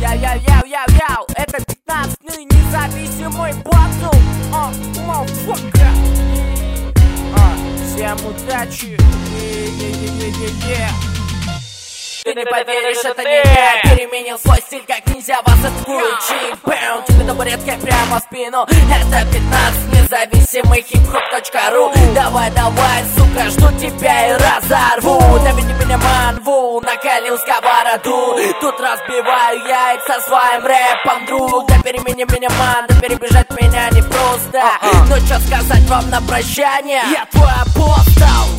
Яу-яу-яу-яу-яу, это 15-й независимый батл. Motherfucker. Всем удачи. Ты не поверишь, это не я. Переменил свой стиль, как нельзя вас отключить. Бэм, тебе табуреткой прямо в спину. Это 15 независимый хип-хоп.ру. Давай, давай, сука, жду тебя и разорву. Доведи меня, манву, накалил сковороду. Тут разбиваю яйца своим рэпом, друг. Да перемени меня, ман, да перебежать меня не просто. Ну что сказать вам на прощание? Я твой апостол.